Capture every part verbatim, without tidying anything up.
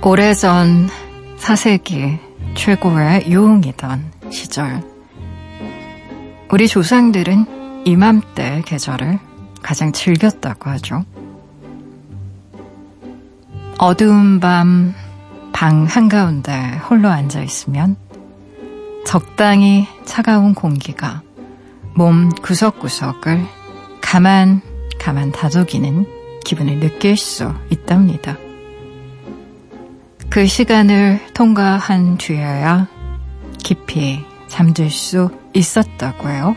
오래전 사세기 최고의 유흥이던 시절, 우리 조상들은 이맘때 계절을 가장 즐겼다고 하죠. 어두운 밤 방 한가운데 홀로 앉아있으면 적당히 차가운 공기가 몸 구석구석을 가만 가만 다독이는 기분을 느낄 수 있답니다. 그 시간을 통과한 뒤에야 깊이 잠들 수 있었다고 해요.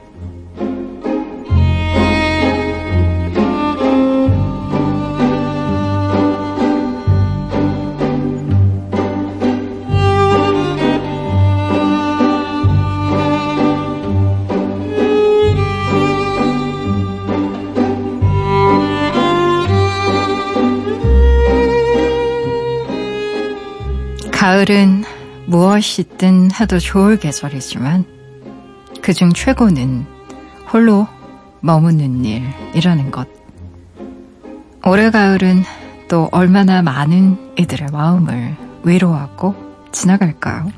가을은 무엇이든 해도 좋을 계절이지만 그중 최고는 홀로 머무는 일이라는 것. 올해 가을은 또 얼마나 많은 이들의 마음을 위로하고 지나갈까요?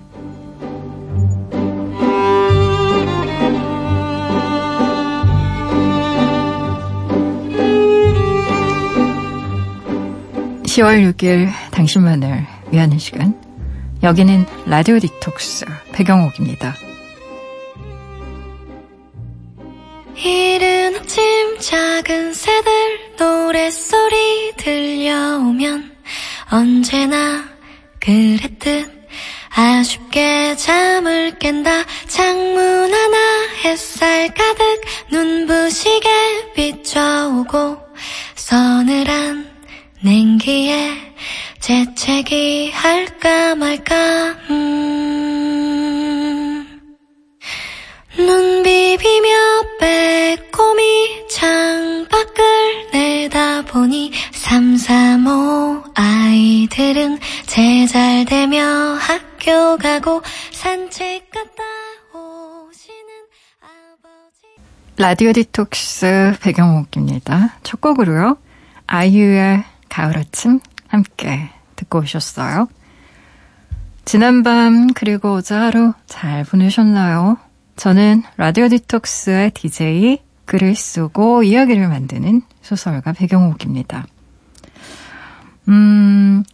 시월 육일 당신만을 위하는 시간, 여기는 라디오 디톡스 배경옥입니다. 이른 아침 작은 새들 노랫소리 들려오면 언제나 그랬듯 아쉽게 잠을 깬다. 창문 하나 햇살 가득 눈부시게 비춰오고 서늘한 냉기에 재채기 할까 말까. 음. 눈 비비며 빼꼼히 창밖을 내다보니 삼삼오오 아이들은 제잘되며 학교 가고 산책 갔다 오시는 아버지. 라디오 디톡스 배경옥입니다. 첫 곡으로요, 아이유의 가을 아침 함께 듣고 오셨어요. 지난밤 그리고 어제 하루 잘 보내셨나요? 저는 라디오 디톡스의 디제이, 글을 쓰고 이야기를 만드는 소설가 배경옥입니다. 음,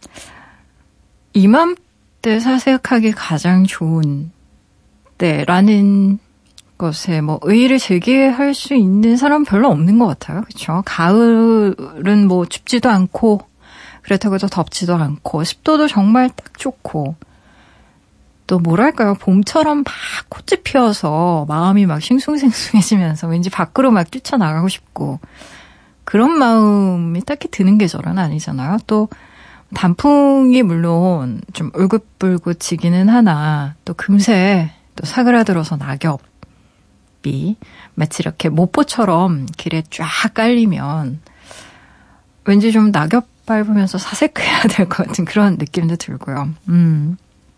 이맘때 사색하기 가장 좋은 때라는 것에 뭐 의의를 제기할 수 있는 사람 별로 없는 것 같아요. 그렇죠? 가을은 뭐 춥지도 않고 그렇다고 해서 덥지도 않고 습도도 정말 딱 좋고, 또 뭐랄까요, 봄처럼 막 꽃이 피어서 마음이 막 싱숭생숭해지면서 왠지 밖으로 막 뛰쳐나가고 싶고, 그런 마음이 딱히 드는 계절은 아니잖아요. 또 단풍이 물론 좀 울긋불긋지기는 하나, 또 금세 또 사그라들어서 낙엽이 마치 이렇게 모포처럼 길에 쫙 깔리면 왠지 좀 낙엽 밟으면서 사색해야 될 것 같은 그런 느낌도 들고요. 음.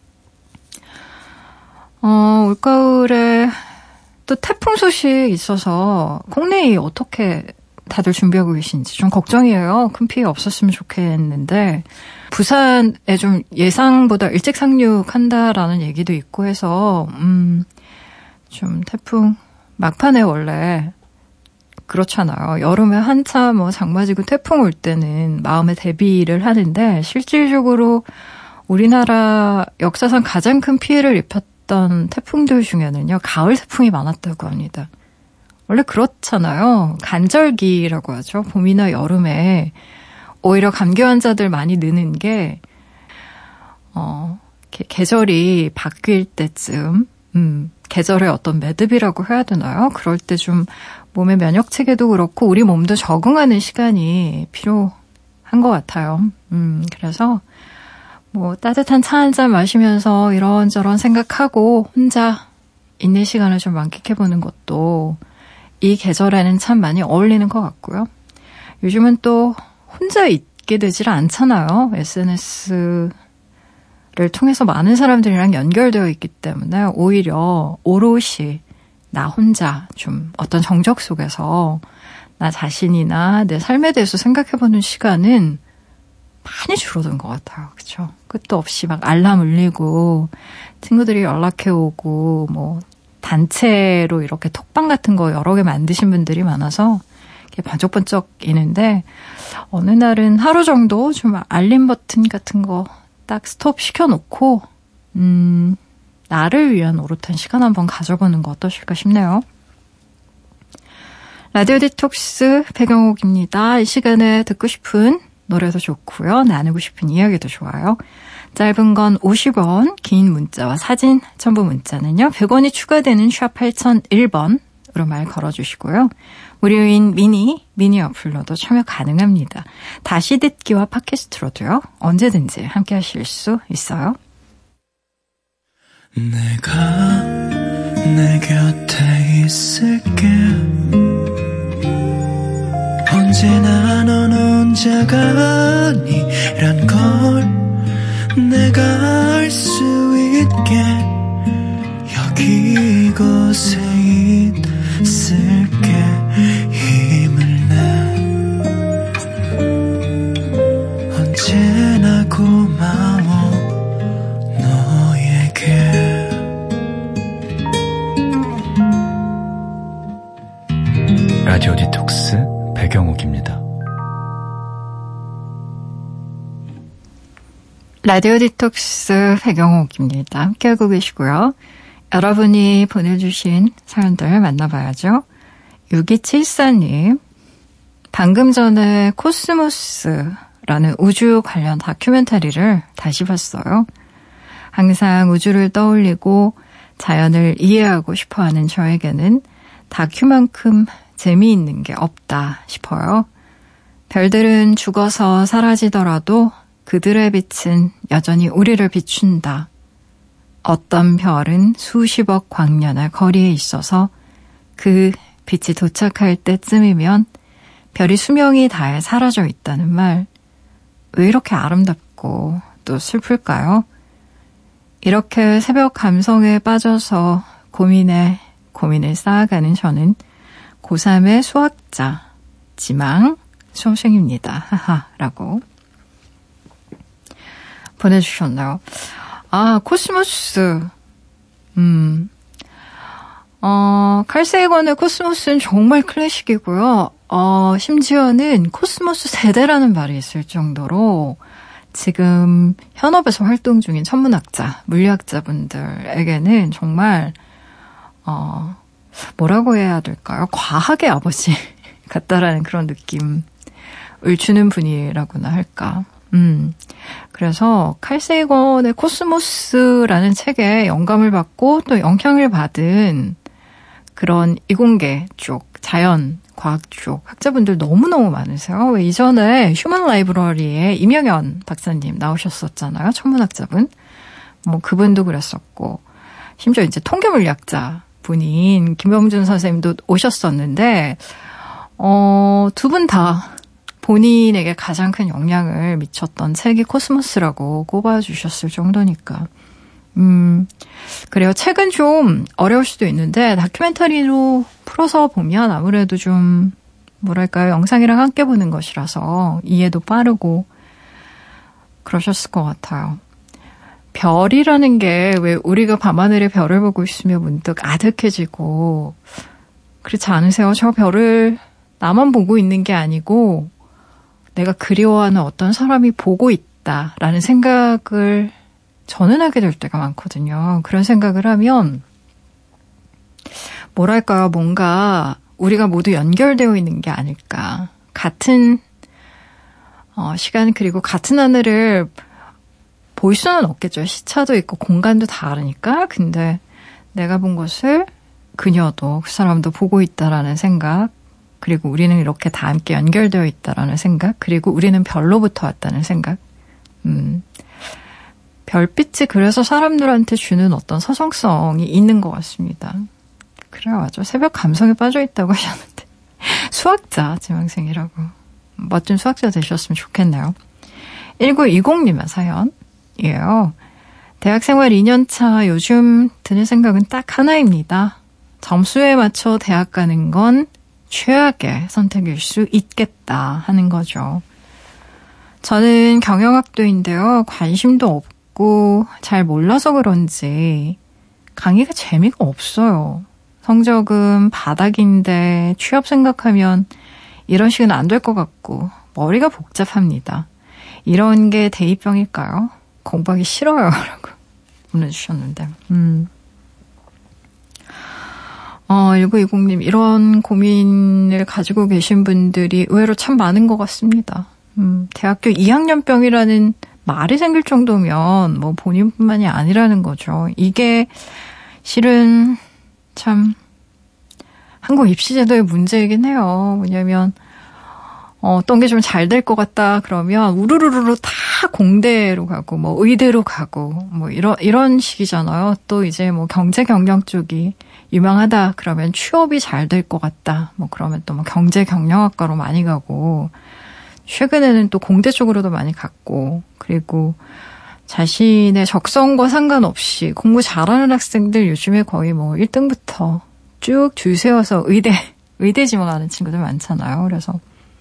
어, 올가을에 또 태풍 소식 있어서 국내에 어떻게 다들 준비하고 계신지 좀 걱정이에요. 큰 피해 없었으면 좋겠는데, 부산에 좀 예상보다 일찍 상륙한다라는 얘기도 있고 해서, 음, 좀 태풍 막판에 원래 그렇잖아요. 여름에 한참 뭐 장마지고 태풍 올 때는 마음의 대비를 하는데, 실질적으로 우리나라 역사상 가장 큰 피해를 입혔던 태풍들 중에는요, 가을 태풍이 많았다고 합니다. 원래 그렇잖아요. 간절기라고 하죠. 봄이나 여름에 오히려 감기 환자들 많이 느는 게, 어, 계절이 바뀔 때쯤, 음, 계절의 어떤 매듭이라고 해야 되나요? 그럴 때 좀 몸의 면역체계도 그렇고 우리 몸도 적응하는 시간이 필요한 것 같아요. 음, 그래서 뭐 따뜻한 차 한잔 마시면서 이런저런 생각하고 혼자 있는 시간을 좀 만끽해보는 것도 이 계절에는 참 많이 어울리는 것 같고요. 요즘은 또 혼자 있게 되질 않잖아요. 에스엔에스를 통해서 많은 사람들이랑 연결되어 있기 때문에 오히려 오롯이 나 혼자 좀 어떤 정적 속에서 나 자신이나 내 삶에 대해서 생각해보는 시간은 많이 줄어든 것 같아요. 그쵸? 끝도 없이 막 알람 울리고 친구들이 연락해 오고 뭐 단체로 이렇게 톡방 같은 거 여러 개 만드신 분들이 많아서 이렇게 번쩍번쩍이는데 어느 날은 하루 정도 좀 알림 버튼 같은 거 딱 스톱 시켜놓고 음, 나를 위한 오롯한 시간 한번 가져보는 거 어떠실까 싶네요. 라디오 디톡스 배경옥입니다. 이 시간에 듣고 싶은 노래도 좋고요. 나누고 싶은 이야기도 좋아요. 짧은 건 오십 원, 긴 문자와 사진 첨부 문자는요. 백 원이 추가되는 샵 팔공공일 번으로 말 걸어주시고요. 무료인 미니, 미니 어플로도 참여 가능합니다. 다시 듣기와 팟캐스트로도요. 언제든지 함께 하실 수 있어요. 내가 내 곁에 있을게 언제나 넌 혼자가 아니란 걸 내가 알 수 있게 여기 이곳에 있을게 힘을 내 언제나 고마워 너에게 라디오 디톡스 배경옥입니다. 라디오 디톡스 배경옥입니다. 함께하고 계시고요. 여러분이 보내주신 사연들 만나봐야죠. 육이칠사 님, 방금 전에 코스모스라는 우주 관련 다큐멘터리를 다시 봤어요. 항상 우주를 떠올리고 자연을 이해하고 싶어하는 저에게는 다큐만큼 재미있는 게 없다 싶어요. 별들은 죽어서 사라지더라도 그들의 빛은 여전히 우리를 비춘다. 어떤 별은 수십억 광년의 거리에 있어서 그 빛이 도착할 때쯤이면 별이 수명이 다해 사라져 있다는 말, 왜 이렇게 아름답고 또 슬플까요? 이렇게 새벽 감성에 빠져서 고민에 고민을 쌓아가는 저는 고삼의 수학자, 지망, 수험생입니다. 하하, 라고 보내주셨나요? 아, 코스모스. 음. 어, 칼세이건의 코스모스는 정말 클래식이고요. 어, 심지어는 코스모스 세대라는 말이 있을 정도로 지금 현업에서 활동 중인 천문학자, 물리학자분들에게는 정말, 어, 뭐라고 해야 될까요? 과학의 아버지 같다라는 그런 느낌을 주는 분이라고나 할까. 음, 그래서 칼세이건의 코스모스라는 책에 영감을 받고 또 영향을 받은 그런 이공계 쪽, 자연, 과학 쪽 학자분들 너무너무 많으세요. 왜 이전에 휴먼 라이브러리에 임영현 박사님 나오셨었잖아요. 천문학자분. 뭐 그분도 그랬었고, 심지어 이제 통계물리학자 분인 김병준 선생님도 오셨었는데, 어, 두 분 다 본인에게 가장 큰 영향을 미쳤던 책이 코스모스라고 꼽아주셨을 정도니까. 음, 그래요. 책은 좀 어려울 수도 있는데 다큐멘터리로 풀어서 보면 아무래도 좀 뭐랄까요. 영상이랑 함께 보는 것이라서 이해도 빠르고 그러셨을 것 같아요. 별이라는 게 왜 우리가 밤하늘의 별을 보고 있으면 문득 아득해지고 그렇지 않으세요? 저 별을 나만 보고 있는 게 아니고 내가 그리워하는 어떤 사람이 보고 있다라는 생각을 저는 하게 될 때가 많거든요. 그런 생각을 하면 뭐랄까요? 뭔가 우리가 모두 연결되어 있는 게 아닐까. 같은 어, 시간 그리고 같은 하늘을 볼 수는 없겠죠. 시차도 있고 공간도 다르니까. 근데 내가 본 것을 그녀도 그 사람도 보고 있다라는 생각. 그리고 우리는 이렇게 다 함께 연결되어 있다라는 생각. 그리고 우리는 별로부터 왔다는 생각. 음, 별빛이 그래서 사람들한테 주는 어떤 서정성이 있는 것 같습니다. 그래요, 맞아. 새벽 감성에 빠져 있다고 하셨는데. 수학자, 지망생이라고. 멋진 수학자 되셨으면 좋겠네요. 일구이공 님의 사연이에요. 대학생활 이 년 차 요즘 드는 생각은 딱 하나입니다. 점수에 맞춰 대학 가는 건 최악의 선택일 수 있겠다 하는 거죠. 저는 경영학도인데요. 관심도 없고 잘 몰라서 그런지 강의가 재미가 없어요. 성적은 바닥인데 취업 생각하면 이런 식은 안 될 것 같고 머리가 복잡합니다. 이런 게 대입병일까요? 공부하기 싫어요. 라고 보내주셨는데. 음. 어, 일구이공님, 이런 고민을 가지고 계신 분들이 의외로 참 많은 것 같습니다. 음, 대학교 이 학년병이라는 말이 생길 정도면 뭐 본인뿐만이 아니라는 거죠. 이게 실은 참 한국 입시제도의 문제이긴 해요. 왜냐하면 어, 어떤 게 좀 잘 될 것 같다 그러면 우르르르 다 공대로 가고 뭐 의대로 가고 뭐 이런 이런 식이잖아요. 또 이제 뭐 경제 경영 쪽이 유명하다 그러면 취업이 잘 될 것 같다. 뭐 그러면 또 뭐 경제 경영학과로 많이 가고 최근에는 또 공대 쪽으로도 많이 갔고 그리고 자신의 적성과 상관없이 공부 잘하는 학생들 요즘에 거의 뭐 일 등부터 쭉 줄 세워서 의대 의대 지망하는 친구들 많잖아요. 그래서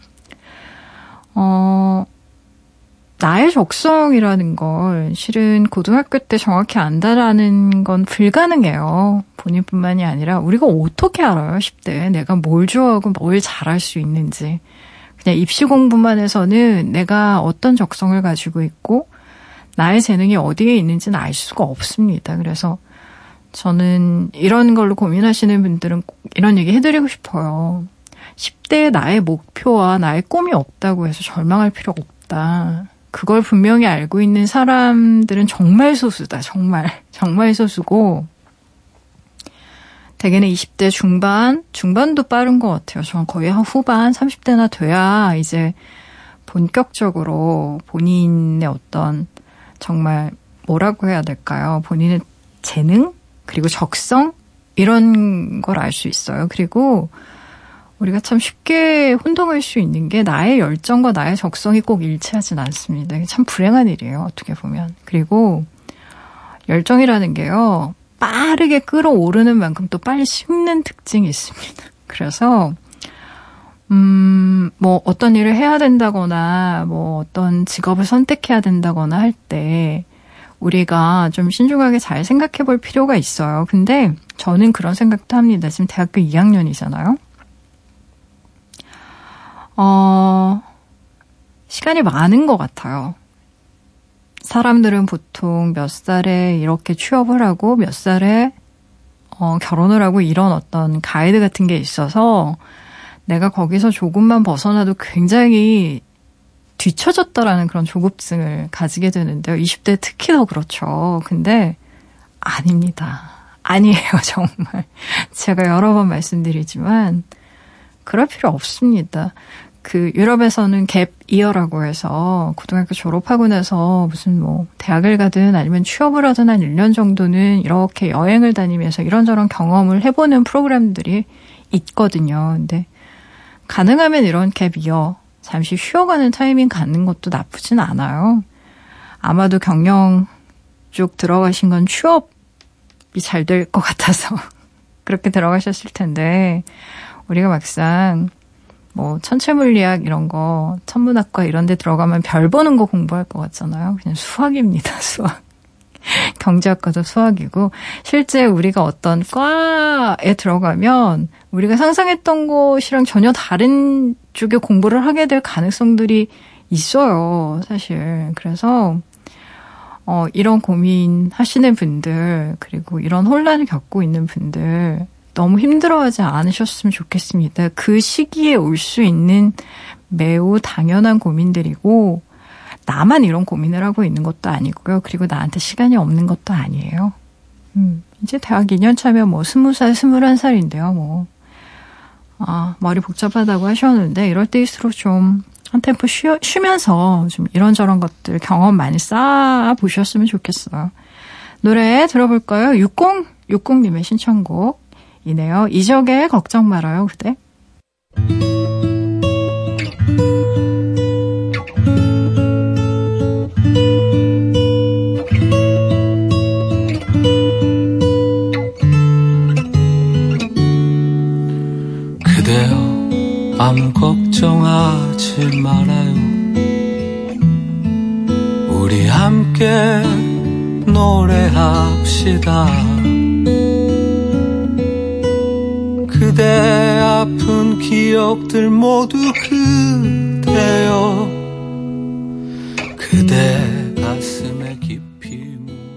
어, 나의 적성이라는 걸 실은 고등학교 때 정확히 안다라는 건 불가능해요. 본인뿐만이 아니라 우리가 어떻게 알아요? 십 대에 내가 뭘 좋아하고 뭘 잘할 수 있는지. 그냥 입시 공부만 해서는 내가 어떤 적성을 가지고 있고 나의 재능이 어디에 있는지는 알 수가 없습니다. 그래서 저는 이런 걸로 고민하시는 분들은 꼭 이런 얘기 해드리고 싶어요. 십 대에 나의 목표와 나의 꿈이 없다고 해서 절망할 필요가 없다. 그걸 분명히 알고 있는 사람들은 정말 소수다. 정말. 정말 소수고 대개는 이십 대 중반, 중반도 빠른 것 같아요. 저는 거의 한 후반, 삼십 대나 돼야 이제 본격적으로 본인의 어떤 정말 뭐라고 해야 될까요? 본인의 재능? 그리고 적성? 이런 걸 알 수 있어요. 그리고 우리가 참 쉽게 혼동할 수 있는 게 나의 열정과 나의 적성이 꼭 일치하진 않습니다. 이게 참 불행한 일이에요. 어떻게 보면. 그리고 열정이라는 게요. 빠르게 끌어오르는 만큼 또 빨리 식는 특징이 있습니다. 그래서 음, 뭐 어떤 일을 해야 된다거나 뭐 어떤 직업을 선택해야 된다거나 할 때 우리가 좀 신중하게 잘 생각해 볼 필요가 있어요. 근데 저는 그런 생각도 합니다. 지금 대학교 이 학년이잖아요. 어, 시간이 많은 것 같아요. 사람들은 보통 몇 살에 이렇게 취업을 하고 몇 살에 어, 결혼을 하고 이런 어떤 가이드 같은 게 있어서 내가 거기서 조금만 벗어나도 굉장히 뒤처졌다라는 그런 조급증을 가지게 되는데요. 이십 대 특히 더 그렇죠. 근데 아닙니다. 아니에요, 정말. 제가 여러 번 말씀드리지만 그럴 필요 없습니다. 그 유럽에서는 갭 이어라고 해서 고등학교 졸업하고 나서 무슨 뭐 대학을 가든 아니면 취업을 하든 한 일 년 정도는 이렇게 여행을 다니면서 이런저런 경험을 해보는 프로그램들이 있거든요. 근데 가능하면 이런 갭 이어 잠시 쉬어가는 타이밍 갖는 것도 나쁘진 않아요. 아마도 경영 쪽 들어가신 건 취업이 잘 될 것 같아서 그렇게 들어가셨을 텐데 우리가 막상 뭐 천체물리학 이런 거 천문학과 이런 데 들어가면 별 보는 거 공부할 것 같잖아요. 그냥 수학입니다. 수학. 경제학과도 수학이고 실제 우리가 어떤 과에 들어가면 우리가 상상했던 것이랑 전혀 다른 쪽에 공부를 하게 될 가능성들이 있어요. 사실. 그래서 어, 이런 고민 하시는 분들 그리고 이런 혼란을 겪고 있는 분들 너무 힘들어하지 않으셨으면 좋겠습니다. 그 시기에 올 수 있는 매우 당연한 고민들이고 나만 이런 고민을 하고 있는 것도 아니고요. 그리고 나한테 시간이 없는 것도 아니에요. 음, 이제 대학 이 년 차면 뭐 스무 살, 스물한 살인데요. 뭐 아, 머리 복잡하다고 하셨는데 이럴 때일수록 좀 한 템포 쉬, 쉬면서 좀 이런저런 것들 경험 많이 쌓아보셨으면 좋겠어요. 노래 들어볼까요? 육공육공님의 신청곡이네요. 이적의 걱정 말아요, 그대. 그대여 아무 걱정하지 말아요. 우리 함께 노래합시다. 그대 아픈 기억들 모두 그대여 그대 가슴에 깊이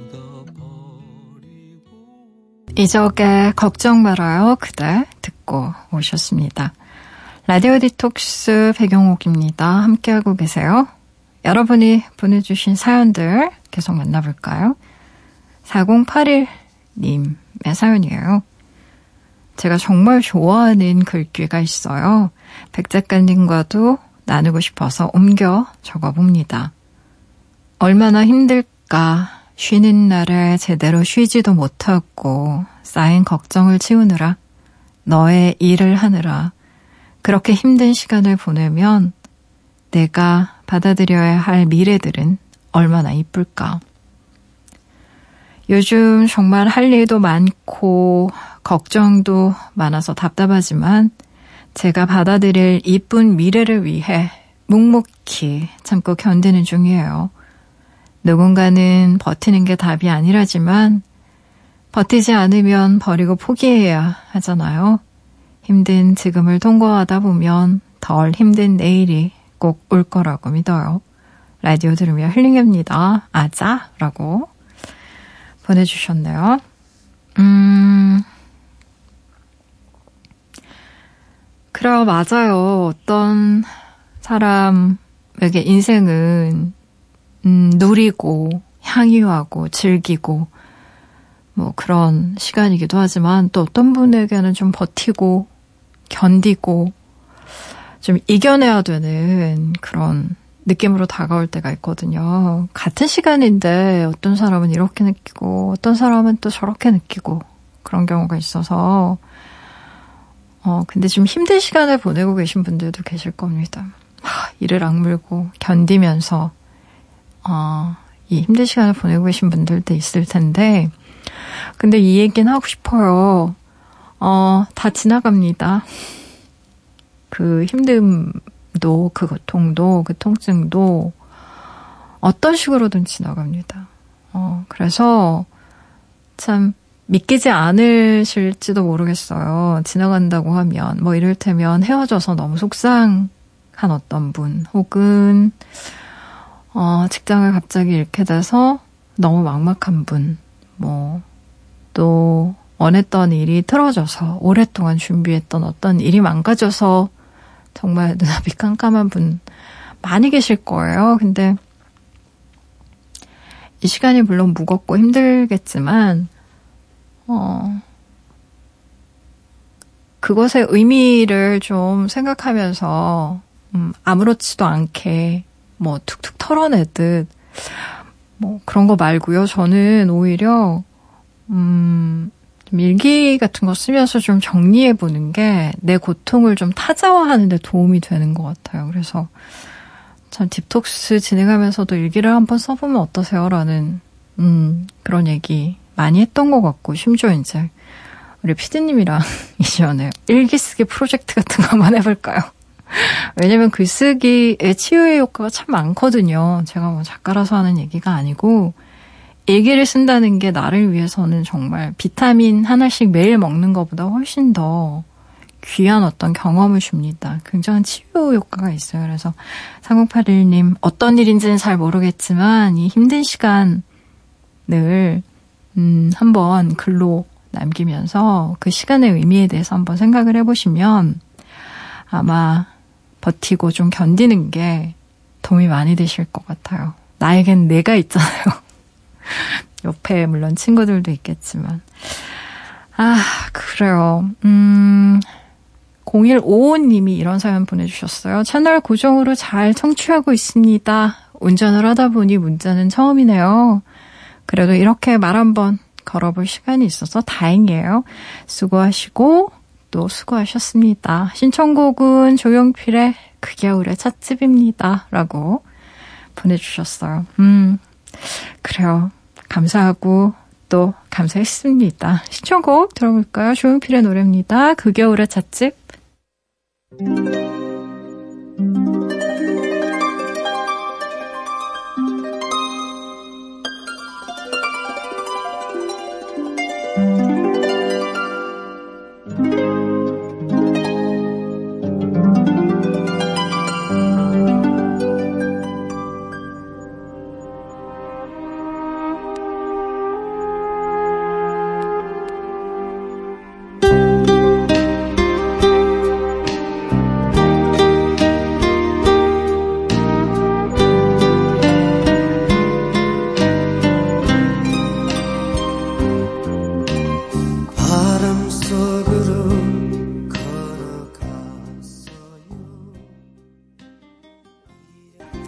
묻어버리고. 이적의 걱정 말아요 그대 듣고 오셨습니다. 라디오 디톡스 배경옥입니다. 함께하고 계세요. 여러분이 보내주신 사연들 계속 만나볼까요? 사공팔일 님의 사연이에요. 제가 정말 좋아하는 글귀가 있어요. 백 작가님과도 나누고 싶어서 옮겨 적어봅니다. 얼마나 힘들까. 쉬는 날에 제대로 쉬지도 못하고 쌓인 걱정을 치우느라, 너의 일을 하느라 그렇게 힘든 시간을 보내면 내가 받아들여야 할 미래들은 얼마나 이쁠까. 요즘 정말 할 일도 많고 걱정도 많아서 답답하지만 제가 받아들일 이쁜 미래를 위해 묵묵히 참고 견디는 중이에요. 누군가는 버티는 게 답이 아니라지만 버티지 않으면 버리고 포기해야 하잖아요. 힘든 지금을 통과하다 보면 덜 힘든 내일이 꼭 올 거라고 믿어요. 라디오 들으며 힐링합니다. 아자! 라고 보내주셨네요. 음, 그래요, 맞아요. 어떤 사람에게 인생은 음, 누리고 향유하고 즐기고 뭐 그런 시간이기도 하지만 또 어떤 분에게는 좀 버티고 견디고 좀 이겨내야 되는 그런 느낌으로 다가올 때가 있거든요. 같은 시간인데 어떤 사람은 이렇게 느끼고 어떤 사람은 또 저렇게 느끼고 그런 경우가 있어서 어 근데 좀 힘든 시간을 보내고 계신 분들도 계실 겁니다. 하, 이를 악물고 견디면서 어, 이 힘든 시간을 보내고 계신 분들도 있을 텐데 근데 이 얘기는 하고 싶어요. 어, 다 지나갑니다. 그 힘듦도 그 고통도 그 통증도 어떤 식으로든 지나갑니다. 어, 그래서 참 믿기지 않으실지도 모르겠어요. 지나간다고 하면 뭐 이를테면 헤어져서 너무 속상한 어떤 분 혹은 어, 직장을 갑자기 잃게 돼서 너무 막막한 분, 뭐, 또, 원했던 일이 틀어져서, 오랫동안 준비했던 어떤 일이 망가져서, 정말 눈앞이 깜깜한 분, 많이 계실 거예요. 근데, 이 시간이 물론 무겁고 힘들겠지만, 어, 그것의 의미를 좀 생각하면서, 음, 아무렇지도 않게, 뭐 툭툭 털어내듯 뭐 그런 거 말고요. 저는 오히려 음, 좀 일기 같은 거 쓰면서 좀 정리해보는 게 내 고통을 좀 타자화하는 데 도움이 되는 것 같아요. 그래서 참 딥톡스 진행하면서도 일기를 한번 써보면 어떠세요라는 음, 그런 얘기 많이 했던 것 같고 심지어 이제 우리 피디님이랑 이전에 일기 쓰기 프로젝트 같은 거 한번 해볼까요? 왜냐면 글쓰기의 치유의 효과가 참 많거든요. 제가 뭐 작가라서 하는 얘기가 아니고 일기를 쓴다는 게 나를 위해서는 정말 비타민 하나씩 매일 먹는 것보다 훨씬 더 귀한 어떤 경험을 줍니다. 굉장한 치유 효과가 있어요. 그래서 삼공팔일 님 어떤 일인지는 잘 모르겠지만 이 힘든 시간을 음, 한번 글로 남기면서 그 시간의 의미에 대해서 한번 생각을 해보시면 아마 버티고 좀 견디는 게 도움이 많이 되실 것 같아요. 나에겐 내가 있잖아요. 옆에 물론 친구들도 있겠지만. 아, 그래요. 음, 공일오오 님이 이런 사연 보내주셨어요. 채널 고정으로 잘 청취하고 있습니다. 운전을 하다 보니 문자는 처음이네요. 그래도 이렇게 말 한번 걸어볼 시간이 있어서 다행이에요. 수고하시고 또 수고하셨습니다. 신청곡은 조용필의 그 겨울의 찻집입니다. 라고 보내주셨어요. 음, 그래요. 감사하고 또 감사했습니다. 신청곡 들어볼까요? 조용필의 노래입니다. 그 겨울의 찻집.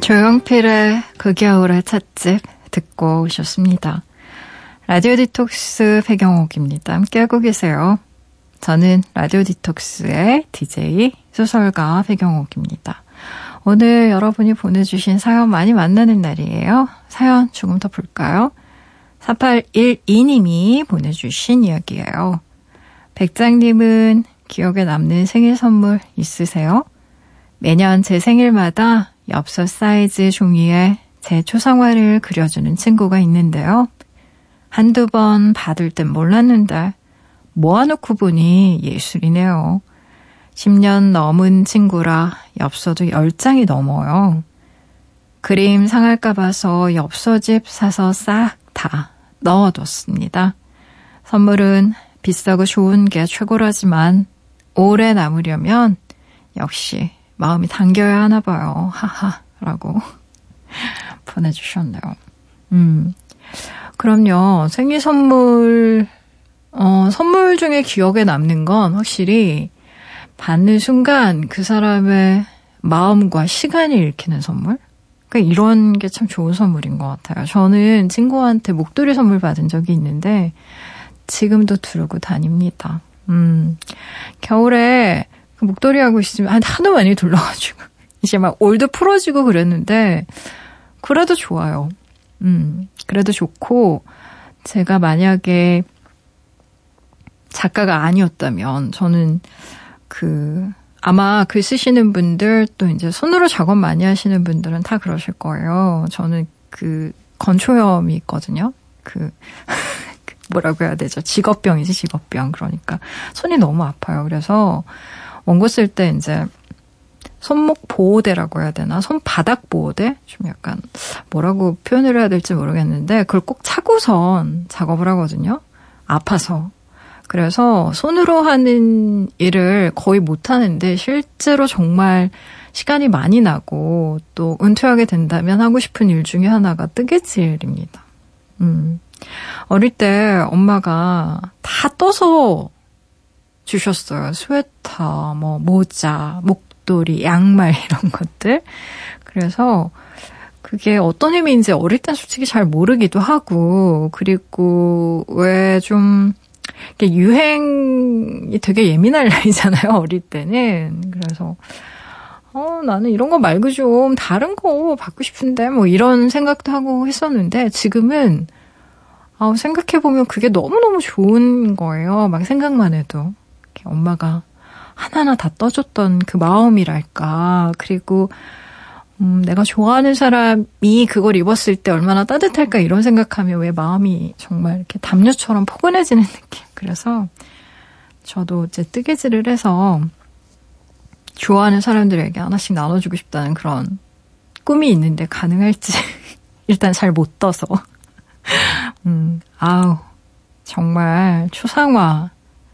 조용필의 그 겨울의 찻집 듣고 오셨습니다. 라디오 디톡스 배경옥입니다. 함께하고 계세요. 저는 라디오 디톡스의 디제이 소설가 배경옥입니다. 오늘 여러분이 보내주신 사연 많이 만나는 날이에요. 사연 조금 더 볼까요? 사팔일이 님이 보내주신 이야기예요. 백장님은 기억에 남는 생일 선물 있으세요? 매년 제 생일마다 엽서 사이즈 종이에 제 초상화를 그려주는 친구가 있는데요. 한두 번 받을 땐 몰랐는데 모아놓고 보니 예술이네요. 십 년 넘은 친구라 엽서도 열 장이 넘어요. 그림 상할까 봐서 엽서집 사서 싹 다 넣어뒀습니다. 선물은 비싸고 좋은 게 최고라지만 오래 남으려면 역시 마음이 당겨야 하나 봐요. 하하 라고 보내주셨네요. 음, 그럼요. 생일 선물 어, 선물 중에 기억에 남는 건 확실히 받는 순간 그 사람의 마음과 시간이 읽히는 선물? 그러니까 이런 게 참 좋은 선물인 것 같아요. 저는 친구한테 목도리 선물 받은 적이 있는데 지금도 두르고 다닙니다. 음, 겨울에 그 목도리 하고 있으면 하도 많이 둘러가지고 이제 막 올도 풀어지고 그랬는데 그래도 좋아요. 음, 그래도 좋고 제가 만약에 작가가 아니었다면 저는 그 아마 글 쓰시는 분들 또 이제 손으로 작업 많이 하시는 분들은 다 그러실 거예요. 저는 그 건초염이 있거든요. 그 뭐라고 해야 되죠? 직업병이지 직업병. 그러니까 손이 너무 아파요. 그래서 원고 쓸 때 이제 손목 보호대라고 해야 되나? 손바닥 보호대? 좀 약간 뭐라고 표현을 해야 될지 모르겠는데 그걸 꼭 차고선 작업을 하거든요. 아파서. 그래서 손으로 하는 일을 거의 못하는데 실제로 정말 시간이 많이 나고 또 은퇴하게 된다면 하고 싶은 일 중에 하나가 뜨개질입니다. 음. 어릴 때 엄마가 다 떠서 주셨어요. 스웨터, 뭐 모자, 목도리, 양말 이런 것들. 그래서 그게 어떤 의미인지 어릴 땐 솔직히 잘 모르기도 하고 그리고 왜 좀 유행이 되게 예민할 나이잖아요. 어릴 때는. 그래서 어, 나는 이런 거 말고 좀 다른 거 받고 싶은데 뭐 이런 생각도 하고 했었는데 지금은 아, 생각해보면 그게 너무너무 좋은 거예요. 막 생각만 해도. 엄마가 하나하나 다 떠줬던 그 마음이랄까. 그리고 음, 내가 좋아하는 사람이 그걸 입었을 때 얼마나 따뜻할까 이런 생각하면 왜 마음이 정말 이렇게 담요처럼 포근해지는 느낌. 그래서 저도 이제 뜨개질을 해서 좋아하는 사람들에게 하나씩 나눠주고 싶다는 그런 꿈이 있는데 가능할지 일단 잘 못 떠서. 음, 아우, 정말 초상화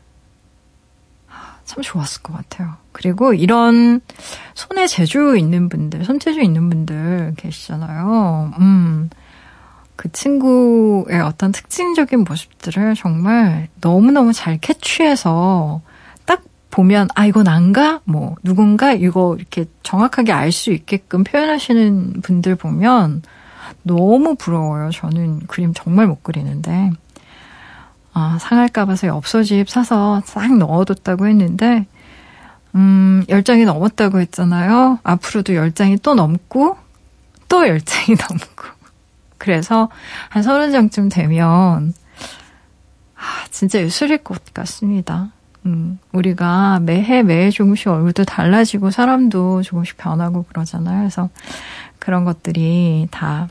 참 좋았을 것 같아요. 그리고 이런 손에 재주 있는 분들, 손재주 있는 분들 계시잖아요. 음, 그 친구의 어떤 특징적인 모습들을 정말 너무너무 잘 캐치해서 딱 보면 아, 이건 난가? 뭐 누군가? 이거 이렇게 정확하게 알 수 있게끔 표현하시는 분들 보면 너무 부러워요. 저는 그림 정말 못 그리는데 아, 상할까 봐서 엽서집 사서 싹 넣어뒀다고 했는데 음, 열 장이 넘었다고 했잖아요. 앞으로도 열 장이 또 넘고 또 열 장이 넘고 그래서 한 서른 장쯤 되면 아, 진짜 예술일 것 같습니다. 음, 우리가 매해 매해 조금씩 얼굴도 달라지고 사람도 조금씩 변하고 그러잖아요. 그래서 그런 것들이 다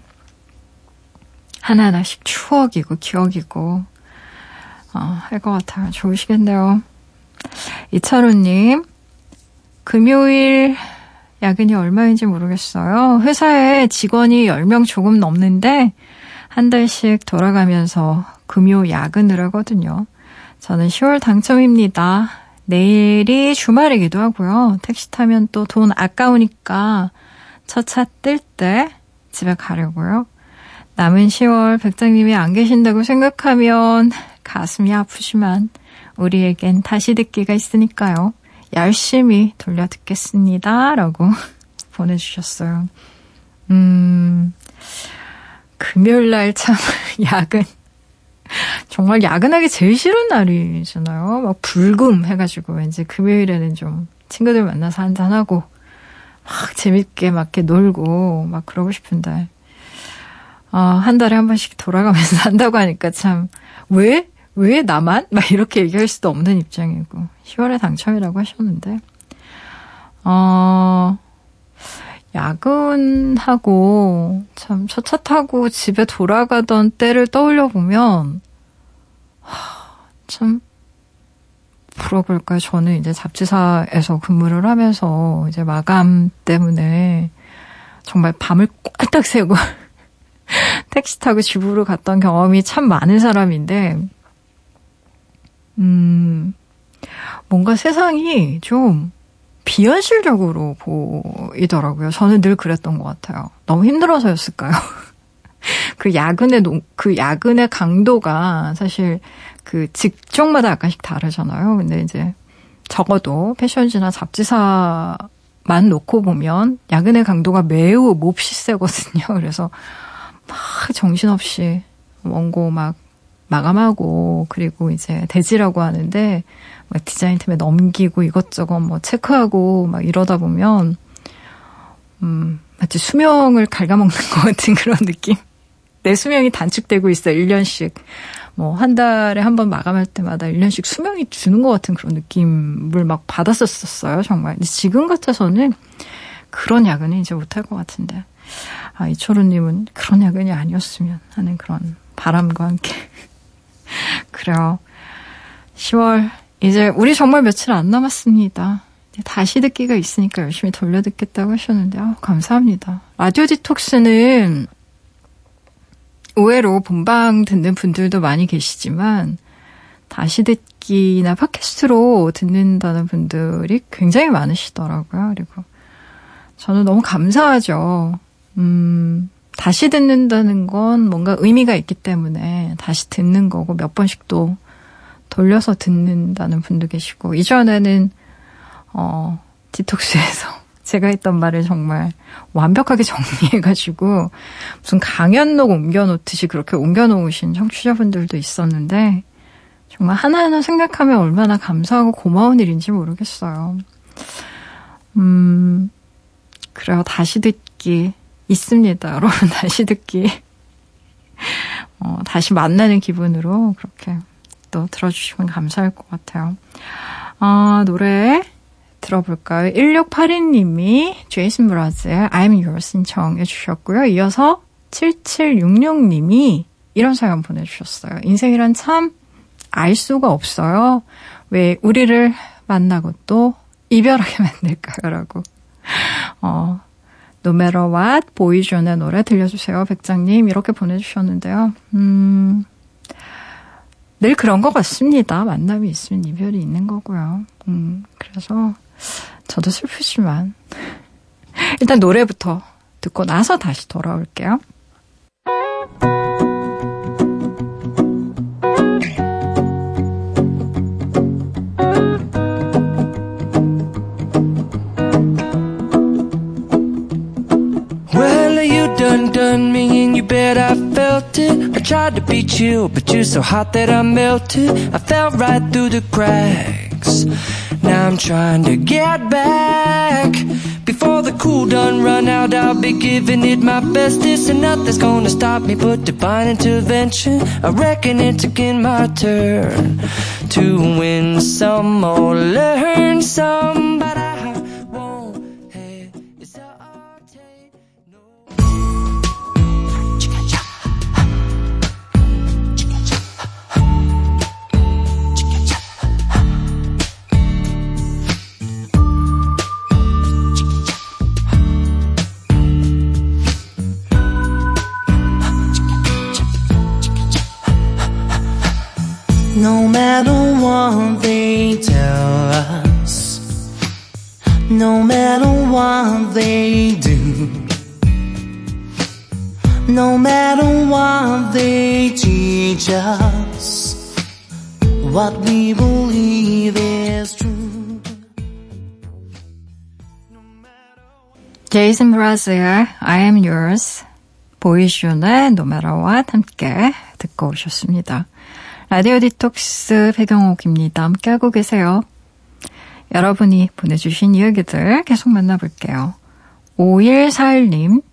하나하나씩 추억이고 기억이고 어, 할 것 같아요. 좋으시겠네요. 이철우님, 금요일 야근이 얼마인지 모르겠어요. 회사에 직원이 열 명 조금 넘는데 한 달씩 돌아가면서 금요 야근을 하거든요. 저는 시월 당첨입니다. 내일이 주말이기도 하고요. 택시 타면 또 돈 아까우니까 첫 차 뜰 때 집에 가려고요. 남은 시월 백장님이 안 계신다고 생각하면 가슴이 아프지만 우리에겐 다시 듣기가 있으니까요. 열심히 돌려 듣겠습니다. 라고 보내주셨어요. 음, 금요일 날 참 야근. 정말 야근하기 제일 싫은 날이잖아요. 막 불금 해가지고 왠지 금요일에는 좀 친구들 만나서 한잔하고 막 재밌게 막 이렇게 놀고 막 그러고 싶은데 어, 한 달에 한 번씩 돌아가면서 한다고 하니까 참 왜? 왜 나만? 막 이렇게 얘기할 수도 없는 입장이고 시월에 당첨이라고 하셨는데 어, 야근하고 참 첫 차 타고 집에 돌아가던 때를 떠올려 보면 참 물어볼까요? 저는 이제 잡지사에서 근무를 하면서 이제 마감 때문에 정말 밤을 꼴딱 새고 택시 타고 집으로 갔던 경험이 참 많은 사람인데 음, 뭔가 세상이 좀 비현실적으로 보이더라고요. 저는 늘 그랬던 것 같아요. 너무 힘들어서였을까요? 그 야근의 농, 그 야근의 강도가 사실 그 직종마다 약간씩 다르잖아요. 근데 이제 적어도 패션지나 잡지사만 놓고 보면 야근의 강도가 매우 몹시 세거든요. 그래서 막 정신없이 원고 막 마감하고 그리고 이제 대지라고 하는데 막 디자인팀에 넘기고 이것저것 뭐 체크하고 막 이러다 보면 음, 마치 수명을 갉아먹는 것 같은 그런 느낌? 내 수명이 단축되고 있어요. 일 년씩. 뭐 한 달에 한 번 마감할 때마다 일 년씩 수명이 주는 것 같은 그런 느낌을 막 받았었어요. 정말. 근데 지금 같아서는 그런 야근은 이제 못할 것 같은데. 아, 이철우님은 그런 야근이 아니었으면 하는 그런 바람과 함께. 그래요. 시월. 이제 우리 정말 며칠 안 남았습니다. 다시 듣기가 있으니까 열심히 돌려듣겠다고 하셨는데 아, 감사합니다. 라디오 디톡스는 의외로 본방 듣는 분들도 많이 계시지만 다시 듣기나 팟캐스트로 듣는다는 분들이 굉장히 많으시더라고요. 그리고 저는 너무 감사하죠. 음, 다시 듣는다는 건 뭔가 의미가 있기 때문에 다시 듣는 거고 몇 번씩 또 돌려서 듣는다는 분도 계시고 이전에는 어, 디톡스에서 제가 했던 말을 정말 완벽하게 정리해가지고 무슨 강연록 옮겨놓듯이 그렇게 옮겨놓으신 청취자분들도 있었는데 정말 하나하나 생각하면 얼마나 감사하고 고마운 일인지 모르겠어요. 음, 그래요. 다시 듣기 있습니다. 여러분 다시 듣기 어, 다시 만나는 기분으로 그렇게 또 들어주시면 감사할 것 같아요. 아, 노래 들어볼까요? 일육팔이 님이 제이슨 브라즈의 I'm Yours 신청해 주셨고요. 이어서 칠칠육육 님이 이런 사연 보내주셨어요. 인생이란 참 알 수가 없어요. 왜 우리를 만나고 또 이별하게 만들까요? 라고. 어, No matter what, 보이존의 노래 들려주세요. 백장님 이렇게 보내주셨는데요. 음, 늘 그런 것 같습니다. 만남이 있으면 이별이 있는 거고요. 음, 그래서 저도 슬프지만 일단 노래부터 듣고 나서 다시 돌아올게요. Done, done me and you bet I felt it. I tried to beat you, but you're so hot that I melted. I fell right through the cracks. Now I'm trying to get back. Before the cool done run out, I'll be giving it my bestest. And nothing's gonna stop me but divine intervention. I reckon it's again my turn to win some or learn some, but I won't hesitate. No matter what they tell us, no matter what they do, no matter what they teach us, what we believe is true. 제이슨 브라즈의 I am yours, 보이슌의 No matter what 함께 듣고 오셨습니다. 라디오 디톡스 배경옥입니다. 함께하고 계세요. 여러분이 보내주신 이야기들 계속 만나볼게요. 오일사일 님,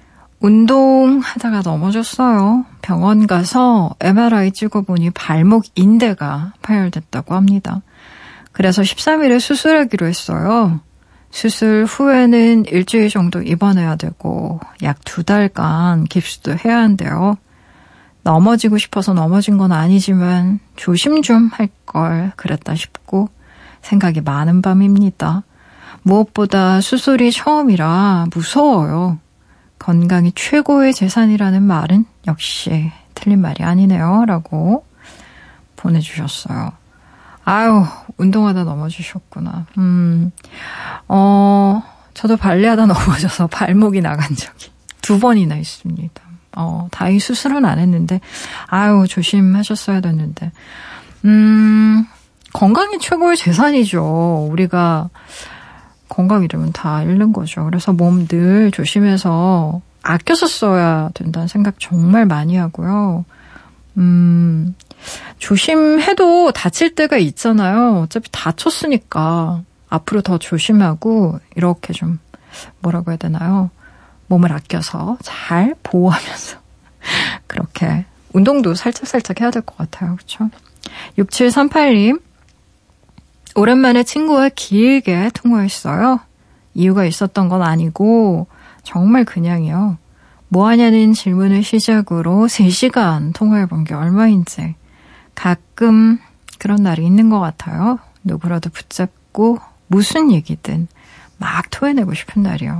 운동하다가 넘어졌어요. 병원 가서 엠알아이 찍어보니 발목 인대가 파열됐다고 합니다. 그래서 십삼 일에 수술하기로 했어요. 수술 후에는 일주일 정도 입원해야 되고 약 두 달간 깁스도 해야 한대요. 넘어지고 싶어서 넘어진 건 아니지만 조심 좀 할 걸 그랬다 싶고 생각이 많은 밤입니다. 무엇보다 수술이 처음이라 무서워요. 건강이 최고의 재산이라는 말은 역시 틀린 말이 아니네요. 라고 보내주셨어요. 아유, 운동하다 넘어지셨구나. 음, 어, 저도 발레하다 넘어져서 발목이 나간 적이 두 번이나 있습니다. 어, 다행히 수술은 안 했는데, 아유, 조심하셨어야 됐는데. 음, 건강이 최고의 재산이죠. 우리가 건강 잃으면 다 잃는 거죠. 그래서 몸 늘 조심해서 아껴서 써야 된다는 생각 정말 많이 하고요. 음, 조심해도 다칠 때가 있잖아요. 어차피 다쳤으니까 앞으로 더 조심하고 이렇게 좀 뭐라고 해야 되나요? 몸을 아껴서 잘 보호하면서 그렇게 운동도 살짝살짝 해야 될 것 같아요. 그렇죠? 육칠삼팔 님, 오랜만에 친구와 길게 통화했어요. 이유가 있었던 건 아니고 정말 그냥이요. 뭐하냐는 질문을 시작으로 세 시간 통화해본 게 얼마인지. 가끔 그런 날이 있는 것 같아요. 누구라도 붙잡고 무슨 얘기든 막 토해내고 싶은 날이요.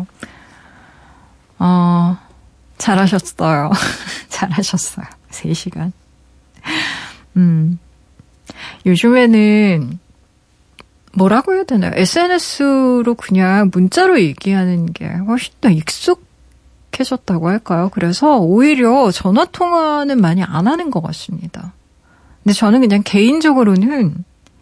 어, 잘하셨어요. 잘하셨어요. 세 시간. 음, 요즘에는 뭐라고 해야 되나요? 에스엔에스로 그냥 문자로 얘기하는 게 훨씬 더 익숙해졌다고 할까요? 그래서 오히려 전화통화는 많이 안 하는 것 같습니다. 근데 저는 그냥 개인적으로는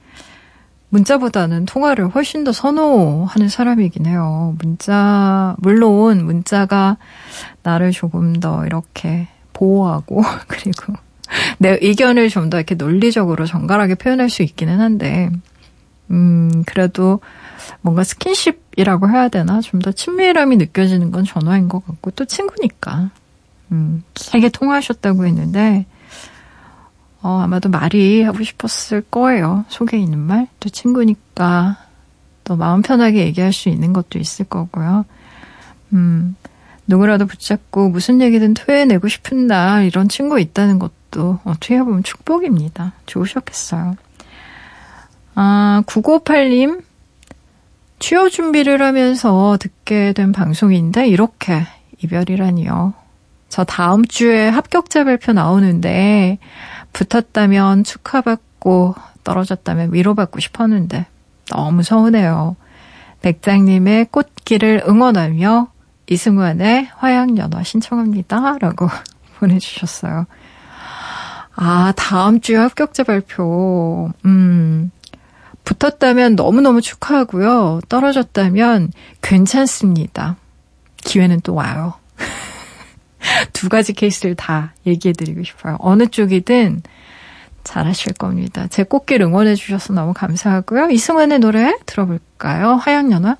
문자보다는 통화를 훨씬 더 선호하는 사람이긴 해요. 문자, 물론 문자가 나를 조금 더 이렇게 보호하고 그리고 내 의견을 좀 더 이렇게 논리적으로 정갈하게 표현할 수 있기는 한데 음, 그래도 뭔가 스킨십이라고 해야 되나? 좀 더 친밀함이 느껴지는 건 전화인 것 같고, 또 친구니까. 음, 길게 통화하셨다고 했는데, 어, 아마도 말이 하고 싶었을 거예요. 속에 있는 말. 또 친구니까, 또 마음 편하게 얘기할 수 있는 것도 있을 거고요. 음, 누구라도 붙잡고 무슨 얘기든 토해내고 싶은 날, 이런 친구 있다는 것도 어떻게 보면 축복입니다. 좋으셨겠어요. 아, 구구오팔 님, 취업 준비를 하면서 듣게 된 방송인데 이렇게 이별이라니요. 저 다음 주에 합격자 발표 나오는데 붙었다면 축하받고 떨어졌다면 위로받고 싶었는데 너무 서운해요. 백장님의 꽃길을 응원하며 이승환의 화양연화 신청합니다. 라고 보내주셨어요. 아, 다음 주에 합격자 발표. 음... 붙었다면 너무너무 축하하고요. 떨어졌다면 괜찮습니다. 기회는 또 와요. 두 가지 케이스를 다 얘기해드리고 싶어요. 어느 쪽이든 잘하실 겁니다. 제 꽃길 응원해 주셔서 너무 감사하고요. 이승환의 노래 들어볼까요? 화양연화.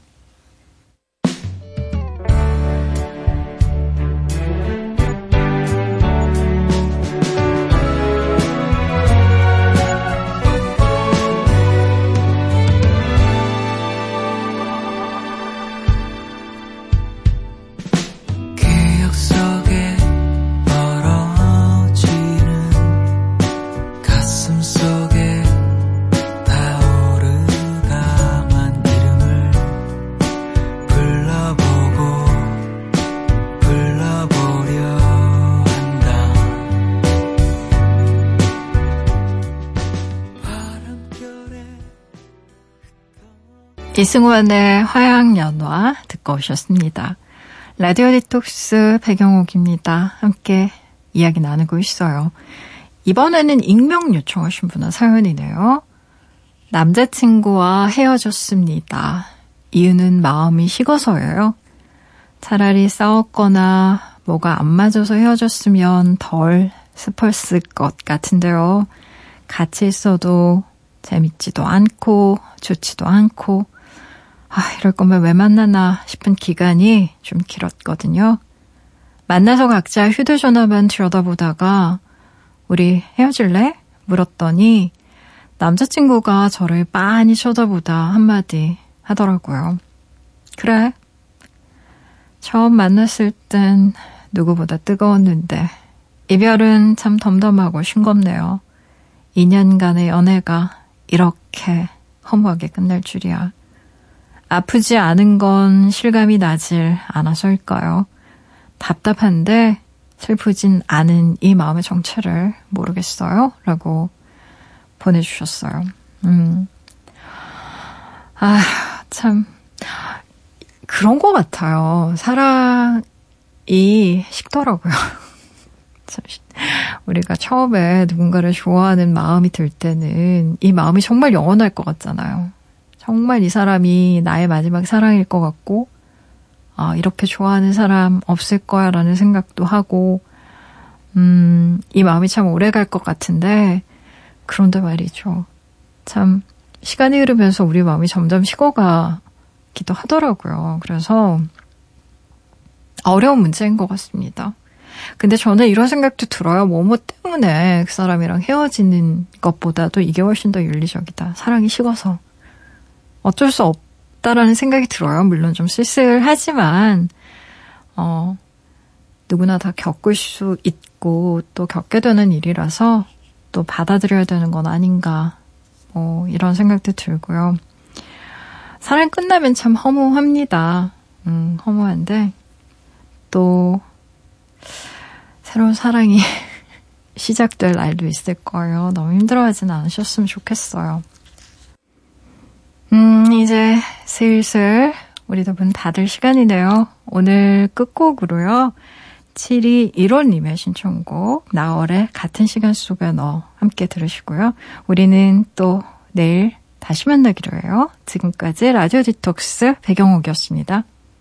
이승환의 화양연화 듣고 오셨습니다. 라디오 디톡스 배경옥입니다. 함께 이야기 나누고 있어요. 이번에는 익명 요청하신 분의 사연이네요. 남자친구와 헤어졌습니다. 이유는 마음이 식어서예요. 차라리 싸웠거나 뭐가 안 맞아서 헤어졌으면 덜 슬펐을 것 같은데요. 같이 있어도 재밌지도 않고 좋지도 않고 아, 이럴 거면 왜 만나나 싶은 기간이 좀 길었거든요. 만나서 각자 휴대전화만 들여다보다가 우리 헤어질래? 물었더니 남자친구가 저를 빤히 쳐다보다 한마디 하더라고요. 그래. 처음 만났을 땐 누구보다 뜨거웠는데 이별은 참 덤덤하고 싱겁네요. 이 년간의 연애가 이렇게 허무하게 끝날 줄이야. 아프지 않은 건 실감이 나질 않아서일까요? 답답한데 슬프진 않은 이 마음의 정체를 모르겠어요. 라고 보내주셨어요. 음. 아, 참 그런 것 같아요. 사랑이 식더라고요. 우리가 처음에 누군가를 좋아하는 마음이 들 때는 이 마음이 정말 영원할 것 같잖아요. 정말 이 사람이 나의 마지막 사랑일 것 같고 아, 이렇게 좋아하는 사람 없을 거야 라는 생각도 하고 음, 이 마음이 참 오래 갈 것 같은데 그런데 말이죠. 참 시간이 흐르면서 우리 마음이 점점 식어가기도 하더라고요. 그래서 어려운 문제인 것 같습니다. 근데 저는 이런 생각도 들어요. 뭐뭐 때문에 그 사람이랑 헤어지는 것보다도 이게 훨씬 더 윤리적이다. 사랑이 식어서. 어쩔 수 없다라는 생각이 들어요. 물론 좀 쓸쓸하지만 어, 누구나 다 겪을 수 있고 또 겪게 되는 일이라서 또 받아들여야 되는 건 아닌가 뭐 이런 생각도 들고요. 사랑 끝나면 참 허무합니다. 음, 허무한데 또 새로운 사랑이 시작될 날도 있을 거예요. 너무 힘들어하진 않으셨으면 좋겠어요. 음, 이제 슬슬 우리 두 분 닫을 시간이네요. 오늘 끝곡으로요. 칠이일오님의 신청곡 나월의 같은 시간 속에 너 함께 들으시고요. 우리는 또 내일 다시 만나기로 해요. 지금까지 라디오 디톡스 배경옥이었습니다.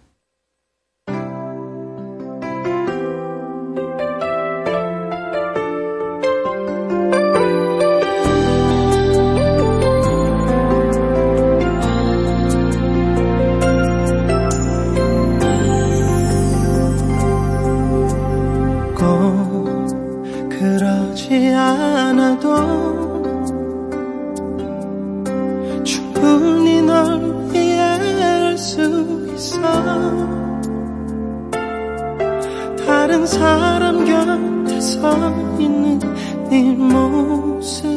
그러지 않아도 충분히 널 이해할 수 있어. 다른 사람 곁에 서 있는 네 모습